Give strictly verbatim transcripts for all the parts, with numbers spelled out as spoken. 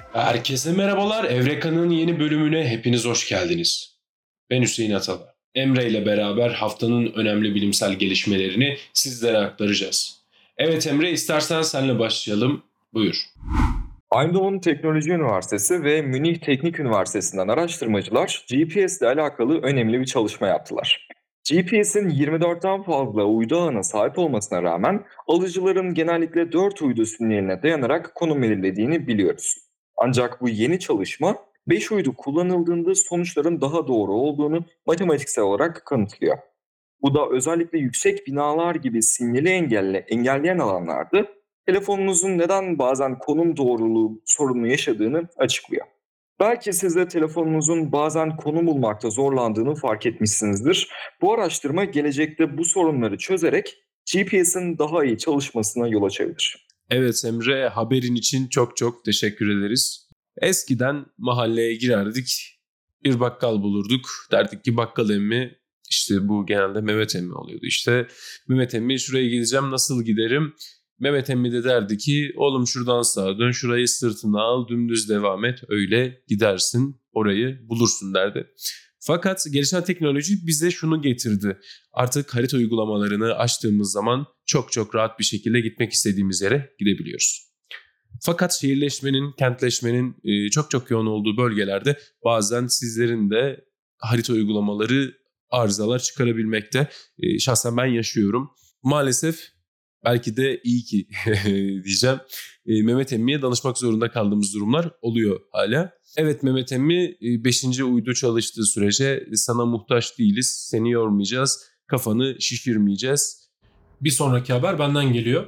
Herkese merhabalar. Evreka'nın yeni bölümüne hepiniz hoş geldiniz. Ben Hüseyin Atala. Emre ile beraber haftanın önemli bilimsel gelişmelerini sizlere aktaracağız. Evet Emre, istersen seninle başlayalım. Buyur. Eindhoven Teknoloji Üniversitesi ve Münih Teknik Üniversitesi'nden araştırmacılar G P S ile alakalı önemli bir çalışma yaptılar. G P S'in yirmi dörtten fazla uydu ağına sahip olmasına rağmen alıcıların genellikle dört uydu sinyaline dayanarak konum belirlediğini biliyoruz. Ancak bu yeni çalışma beş uydu kullanıldığında sonuçların daha doğru olduğunu matematiksel olarak kanıtlıyor. Bu da özellikle yüksek binalar gibi sinyali engelle, engelleyen alanlarda telefonunuzun neden bazen konum doğruluğu sorunu yaşadığını açıklıyor. Belki siz de telefonunuzun bazen konum bulmakta zorlandığını fark etmişsinizdir. Bu araştırma gelecekte bu sorunları çözerek G P S'in daha iyi çalışmasına yol açabilir. Evet Emre, haberin için çok çok teşekkür ederiz. Eskiden mahalleye girerdik, bir bakkal bulurduk. Derdik ki bakkal emmi, işte bu genelde Mehmet emmi oluyordu. İşte Mehmet emmi, şuraya gideceğim, nasıl giderim? Mehmet emmi de derdi ki oğlum şuradan sağa dön, şurayı sırtına al, dümdüz devam et, öyle gidersin, orayı bulursun derdi. Fakat gelişen teknoloji bize şunu getirdi. Artık harita uygulamalarını açtığımız zaman çok çok rahat bir şekilde gitmek istediğimiz yere gidebiliyoruz. Fakat şehirleşmenin, kentleşmenin e, çok çok yoğun olduğu bölgelerde bazen sizlerin de harita uygulamaları arızalar çıkarabilmekte. E, şahsen ben yaşıyorum. Maalesef belki de iyi ki diyeceğim. E, Mehmet Emmi'ye danışmak zorunda kaldığımız durumlar oluyor hala. Evet Mehmet Emmi, beşinci uydu çalıştığı sürece sana muhtaç değiliz, seni yormayacağız, kafanı şişirmeyeceğiz. Bir sonraki haber benden geliyor.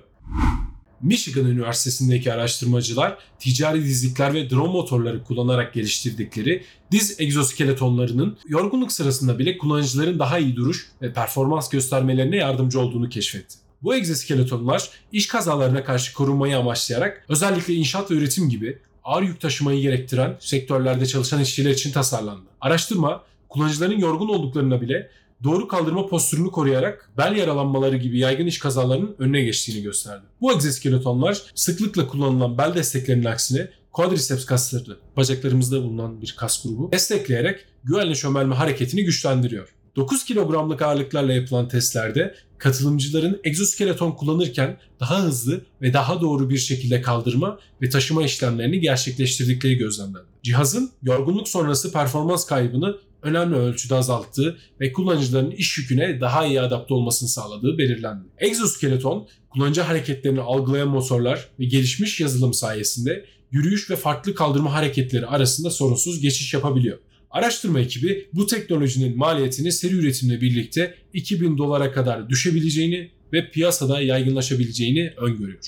Michigan Üniversitesi'ndeki araştırmacılar ticari dizlikler ve drone motorları kullanarak geliştirdikleri diz egzoskeletonlarının yorgunluk sırasında bile kullanıcıların daha iyi duruş ve performans göstermelerine yardımcı olduğunu keşfetti. Bu egzoskeletonlar iş kazalarına karşı korunmayı amaçlayarak özellikle inşaat ve üretim gibi ağır yük taşımayı gerektiren sektörlerde çalışan işçiler için tasarlandı. Araştırma, kullanıcıların yorgun olduklarına bile doğru kaldırma postürünü koruyarak bel yaralanmaları gibi yaygın iş kazalarının önüne geçtiğini gösterdi. Bu egzoskeletonlar sıklıkla kullanılan bel desteklerinin aksine quadriceps kasları, bacaklarımızda bulunan bir kas grubu, destekleyerek güvenli çömelme hareketini güçlendiriyor. dokuz kilogramlık ağırlıklarla yapılan testlerde katılımcıların egzoskeleton kullanırken daha hızlı ve daha doğru bir şekilde kaldırma ve taşıma işlemlerini gerçekleştirdikleri gözlemlendi. Cihazın yorgunluk sonrası performans kaybını önemli ölçüde azalttığı ve kullanıcıların iş yüküne daha iyi adapte olmasını sağladığı belirlendi. Egzoskeleton, kullanıcı hareketlerini algılayan motorlar ve gelişmiş yazılım sayesinde yürüyüş ve farklı kaldırma hareketleri arasında sorunsuz geçiş yapabiliyor. Araştırma ekibi bu teknolojinin maliyetini seri üretimle birlikte iki bin dolara kadar düşebileceğini ve piyasada yaygınlaşabileceğini öngörüyor.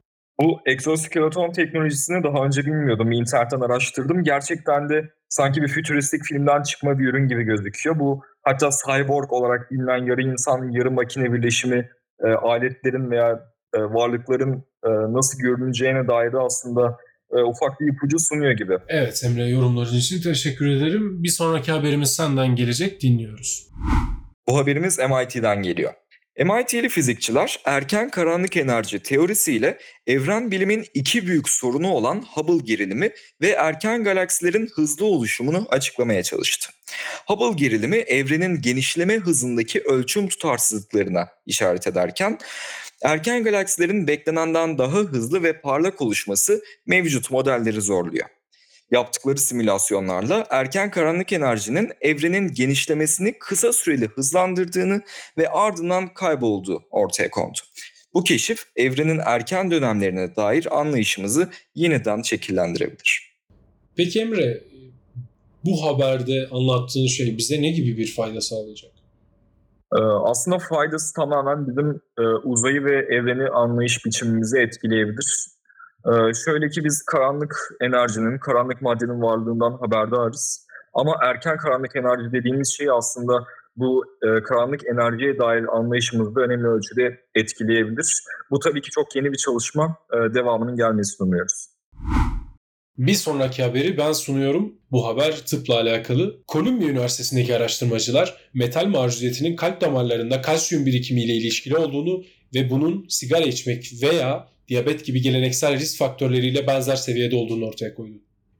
Bu egzoskeleton teknolojisini daha önce bilmiyordum. İnternetten araştırdım. Gerçekten de sanki bir fütüristik filmden çıkma bir ürün gibi gözüküyor. Bu hatta cyborg olarak bilinen yarı insan, yarı makine birleşimi e, aletlerin veya e, varlıkların e, nasıl görüneceğine dair de aslında e, ufak bir ipucu sunuyor gibi. Evet Emre, yorumların için teşekkür ederim. Bir sonraki haberimiz senden gelecek, dinliyoruz. Bu haberimiz M I T'den geliyor. M I T'li fizikçiler erken karanlık enerji teorisiyle evren bilimin iki büyük sorunu olan Hubble gerilimi ve erken galaksilerin hızlı oluşumunu açıklamaya çalıştı. Hubble gerilimi evrenin genişleme hızındaki ölçüm tutarsızlıklarına işaret ederken, erken galaksilerin beklenenden daha hızlı ve parlak oluşması mevcut modelleri zorluyor. Yaptıkları simülasyonlarla erken karanlık enerjinin evrenin genişlemesini kısa süreli hızlandırdığını ve ardından kaybolduğu ortaya kondu. Bu keşif evrenin erken dönemlerine dair anlayışımızı yeniden şekillendirebilir. Peki Emre, bu haberde anlattığın şey bize ne gibi bir fayda sağlayacak? Ee, aslında faydası tamamen bizim e, uzayı ve evreni anlayış biçimimizi etkileyebilir. Ee, şöyle ki biz karanlık enerjinin, karanlık maddenin varlığından haberdarız. Ama erken karanlık enerji dediğimiz şey aslında bu e, karanlık enerjiye dair anlayışımızı da önemli ölçüde etkileyebilir. Bu tabii ki çok yeni bir çalışma, e, devamının gelmesini umuyoruz. Bir sonraki haberi ben sunuyorum. Bu haber tıpla alakalı. Columbia Üniversitesi'ndeki araştırmacılar metal maruziyetinin kalp damarlarında kalsiyum birikimiyle ilişkili olduğunu ve bunun sigara içmek veya diyabet gibi geleneksel risk faktörleriyle benzer seviyede olduğunu ortaya koydu.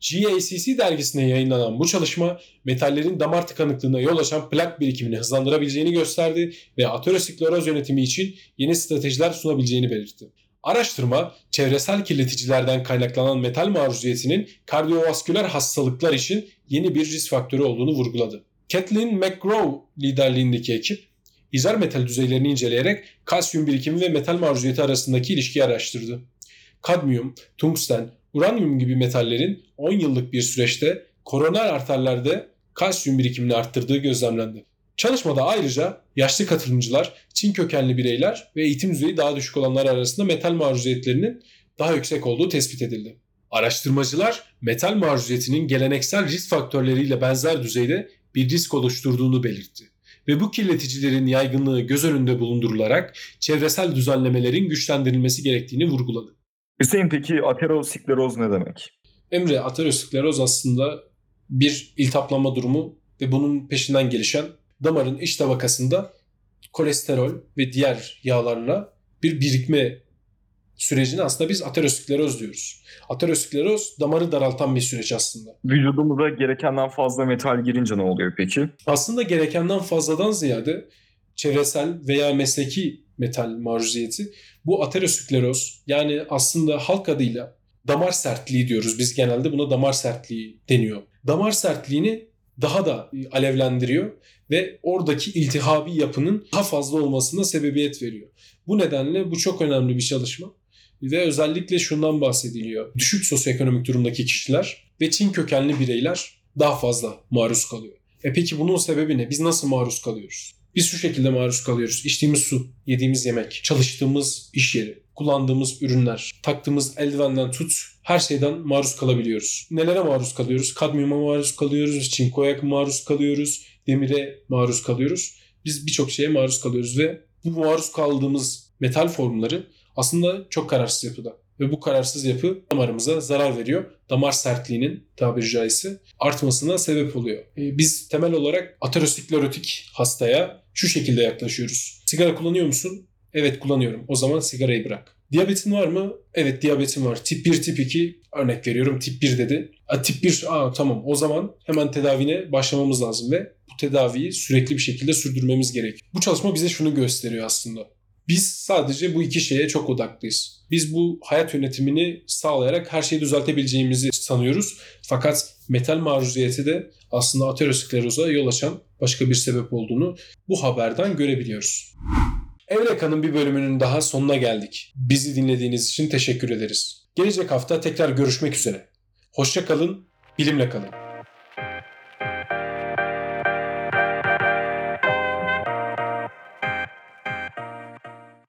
G A C C dergisine yayınlanan bu çalışma metallerin damar tıkanıklığına yol açan plak birikimini hızlandırabileceğini gösterdi ve ateroskleroz yönetimi için yeni stratejiler sunabileceğini belirtti. Araştırma, çevresel kirleticilerden kaynaklanan metal maruziyetinin kardiyovasküler hastalıklar için yeni bir risk faktörü olduğunu vurguladı. Kathleen McGraw liderliğindeki ekip, izar metal düzeylerini inceleyerek kalsiyum birikimi ve metal maruziyeti arasındaki ilişkiyi araştırdı. Kadmiyum, tungsten, uranyum gibi metallerin on yıllık bir süreçte koroner arterlerde kalsiyum birikimini arttırdığı gözlemlendi. Çalışmada ayrıca yaşlı katılımcılar, Çin kökenli bireyler ve eğitim düzeyi daha düşük olanlar arasında metal maruziyetlerinin daha yüksek olduğu tespit edildi. Araştırmacılar metal maruziyetinin geleneksel risk faktörleriyle benzer düzeyde bir risk oluşturduğunu belirtti ve bu kirleticilerin yaygınlığı göz önünde bulundurularak çevresel düzenlemelerin güçlendirilmesi gerektiğini vurguladı. Hüseyin, peki ateroskleroz ne demek? Emre, ateroskleroz aslında bir iltihaplanma durumu ve bunun peşinden gelişen damarın iç tabakasında kolesterol ve diğer yağlarla bir birikme sürecine aslında biz ateroskleroz diyoruz. Ateroskleroz damarı daraltan bir süreç aslında. Vücudumuza gerekenden fazla metal girince ne oluyor peki? Aslında gerekenden fazladan ziyade çevresel veya mesleki metal maruziyeti bu ateroskleroz, yani aslında halk adıyla damar sertliği diyoruz. Biz genelde buna damar sertliği deniyor. Damar sertliğini daha da alevlendiriyor ve oradaki iltihabi yapının daha fazla olmasına sebebiyet veriyor. Bu nedenle bu çok önemli bir çalışma ve özellikle şundan bahsediliyor. Düşük sosyoekonomik durumdaki kişiler ve Çin kökenli bireyler daha fazla maruz kalıyor. E peki bunun sebebi ne? Biz nasıl maruz kalıyoruz? Biz şu şekilde maruz kalıyoruz. İçtiğimiz su, yediğimiz yemek, çalıştığımız iş yeri, kullandığımız ürünler, taktığımız eldivenden tut her şeyden maruz kalabiliyoruz. Nelere maruz kalıyoruz? Kadmiyuma maruz kalıyoruz, çinkoya maruz kalıyoruz, demire maruz kalıyoruz. Biz birçok şeye maruz kalıyoruz ve bu maruz kaldığımız metal formları aslında çok kararsız yapıda. Ve bu kararsız yapı damarımıza zarar veriyor. Damar sertliğinin tabiri caizse artmasına sebep oluyor. Biz temel olarak aterosklerotik hastaya şu şekilde yaklaşıyoruz. Sigara kullanıyor musun? Evet, kullanıyorum. O zaman sigarayı bırak. Diyabetin var mı? Evet, diyabetim var. Tip bir, tip iki örnek veriyorum. Tip bir dedi. A, tip bir, aa tamam, o zaman hemen tedavine başlamamız lazım ve bu tedaviyi sürekli bir şekilde sürdürmemiz gerekiyor. Bu çalışma bize şunu gösteriyor aslında. Biz sadece bu iki şeye çok odaklıyız. Biz bu hayat yönetimini sağlayarak her şeyi düzeltebileceğimizi sanıyoruz. Fakat metal maruziyeti de aslında ateroskleroza yol açan başka bir sebep olduğunu bu haberden görebiliyoruz. Evreka'nın bir bölümünün daha sonuna geldik. Bizi dinlediğiniz için teşekkür ederiz. Gelecek hafta tekrar görüşmek üzere. Hoşça kalın, bilimle kalın.